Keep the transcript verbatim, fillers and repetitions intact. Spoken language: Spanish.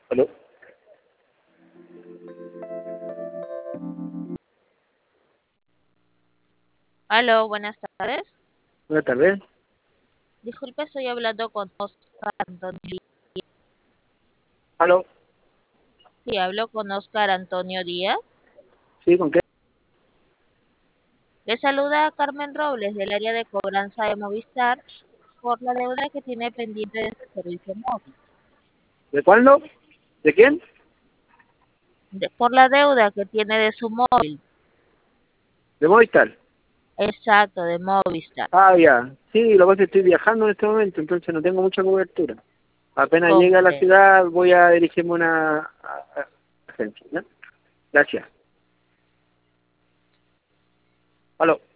¿Aló? Aló, buenas tardes. Buenas tardes. Disculpe, estoy hablando con Oscar Antonio. ¿Aló? Sí, hablo con Oscar Antonio Díaz. ¿Sí? ¿Con qué? Le saluda Carmen Robles del área de cobranza de Movistar por la deuda que tiene pendiente de su servicio móvil. ¿De cuándo? ¿De quién? De- por la deuda que tiene de su móvil. ¿De Movistar? Exacto, de Movistar. Ah, ya. Sí, lo que pasa es que estoy viajando en este momento, entonces no tengo mucha cobertura. Apenas llegue a la Comprendo. ciudad voy a dirigirme a una a- a- agencia, ¿ya? Gracias. ¿Aló?